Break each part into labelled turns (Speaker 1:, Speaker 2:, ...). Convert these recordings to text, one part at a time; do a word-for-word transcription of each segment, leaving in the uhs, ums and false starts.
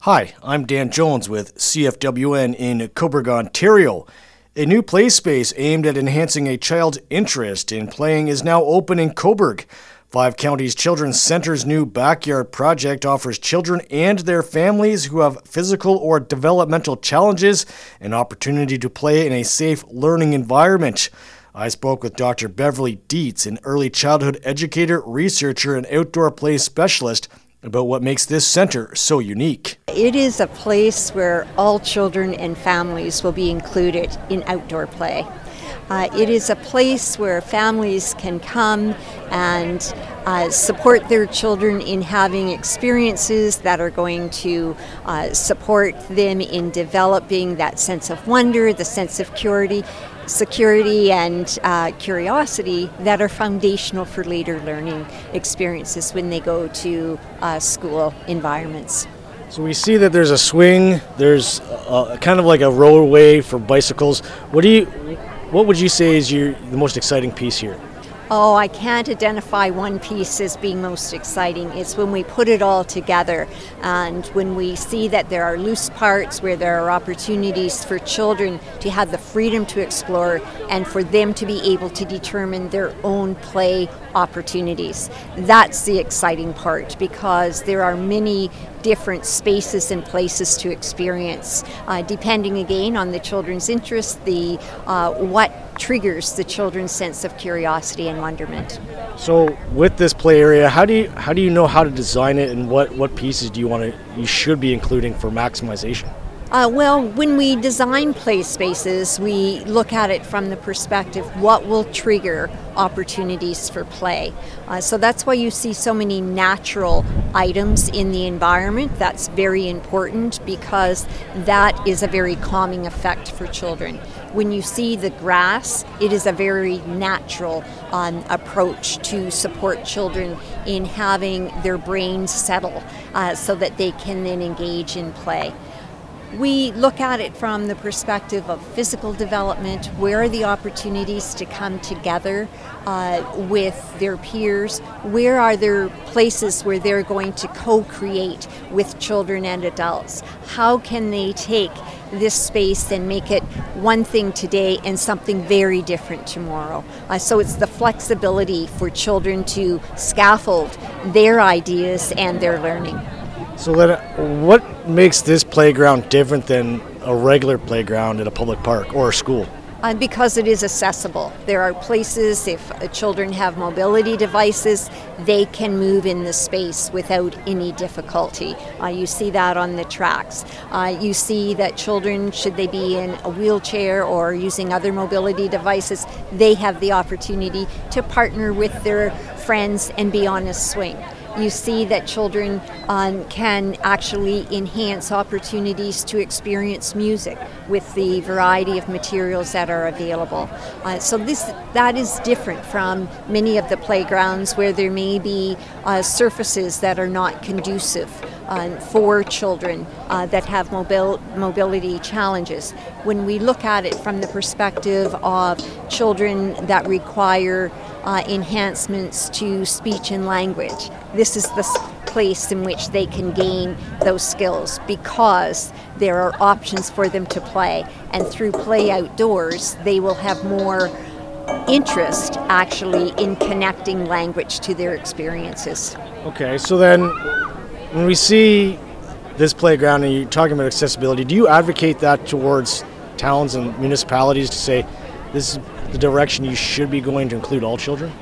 Speaker 1: Hi, I'm Dan Jones with C F W N in Cobourg, Ontario. A new play space aimed at enhancing a child's interest in playing is now open in Cobourg. Five Counties Children's Centre's new backyard project offers children and their families who have physical or developmental challenges an opportunity to play in a safe learning environment. I spoke with Doctor Beverly Dietz, an early childhood educator, researcher, and outdoor play specialist, about what makes this center so unique.
Speaker 2: It is a place where all children and families will be included in outdoor play. Uh, it is a place where families can come and uh, support their children in having experiences that are going to uh, support them in developing that sense of wonder, the sense of security, security and uh, curiosity that are foundational for later learning experiences when they go to uh, school environments.
Speaker 1: So we see that there's a swing, there's a, kind of like a roadway for bicycles. What do you, what would you say is your the most exciting piece here?
Speaker 2: Oh, I can't identify one piece as being most exciting. It's when we put it all together and when we see that there are loose parts where there are opportunities for children to have the freedom to explore and for them to be able to determine their own play opportunities. That's the exciting part, because there are many different spaces and places to experience, uh, depending again on the children's interest, the uh, what triggers the children's sense of curiosity and wonderment.
Speaker 1: So with this play area, how do you how do you know how to design it, and what, what pieces do you want to you should be including for maximization?
Speaker 2: Uh, well, when we design play spaces, we look at it from the perspective, what will trigger opportunities for play? Uh, so that's why you see so many natural items in the environment. That's very important, because that is a very calming effect for children. When you see the grass, it is a very natural um, approach to support children in having their brains settle uh, so that they can then engage in play. We look at it from the perspective of physical development. Where are the opportunities to come together uh, with their peers? Where are there places where they're going to co-create with children and adults? How can they take this space and make it one thing today and something very different tomorrow? Uh, so it's the flexibility for children to scaffold their ideas and their learning.
Speaker 1: So then, what makes this playground different than a regular playground at a public park or a school?
Speaker 2: Uh, because it is accessible. There are places, if uh, children have mobility devices, they can move in the space without any difficulty. Uh, you see that on the tracks. Uh, you see that children, should they be in a wheelchair or using other mobility devices, they have the opportunity to partner with their friends and be on a swing. You see that children um, can actually enhance opportunities to experience music with the variety of materials that are available. Uh, so this that is different from many of the playgrounds where there may be uh, surfaces that are not conducive uh, for children uh, that have mobil- mobility challenges. When we look at it from the perspective of children that require Uh, enhancements to speech and language, this is the place in which they can gain those skills, because there are options for them to play, and through play outdoors they will have more interest actually in connecting language to their experiences.
Speaker 1: Okay, so then when we see this playground and you're talking about accessibility, do you advocate that towards towns and municipalities to say this is the direction you should be going to include all children?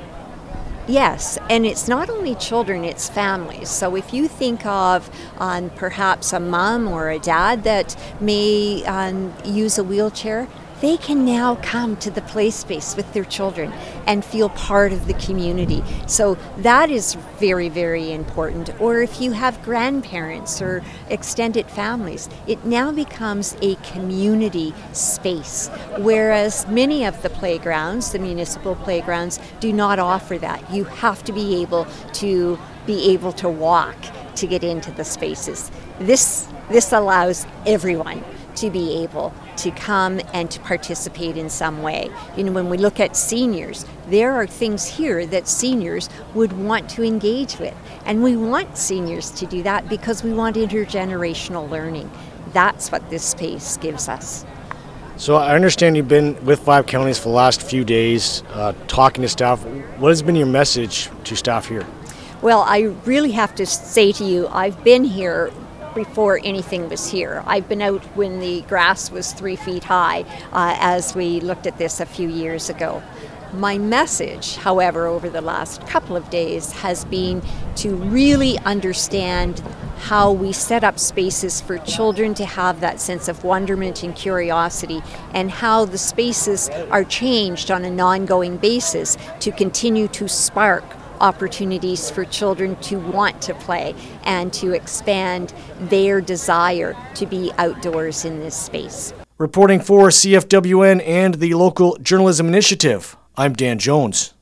Speaker 2: Yes, and it's not only children, it's families. So if you think of um, perhaps a mom or a dad that may um, use a wheelchair, they can now come to the play space with their children and feel part of the community. So that is very, very important. Or if you have grandparents or extended families, it now becomes a community space, whereas many of the playgrounds, the municipal playgrounds, do not offer that. You have to be able to be able to walk to get into the spaces. This this allows everyone to be able to come and to participate in some way. You know, when we look at seniors, there are things here that seniors would want to engage with. And we want seniors to do that because we want intergenerational learning. That's what this space gives us.
Speaker 1: So I understand you've been with Five Counties for the last few days, uh, talking to staff. What has been your message to staff here?
Speaker 2: Well, I really have to say to you, I've been here before anything was here. I've been out when the grass was three feet high uh, as we looked at this a few years ago. My message, however, over the last couple of days has been to really understand how we set up spaces for children to have that sense of wonderment and curiosity, and how the spaces are changed on an ongoing basis to continue to spark opportunities for children to want to play and to expand their desire to be outdoors in this space.
Speaker 1: Reporting for C F W N and the Local Journalism Initiative, I'm Dan Jones.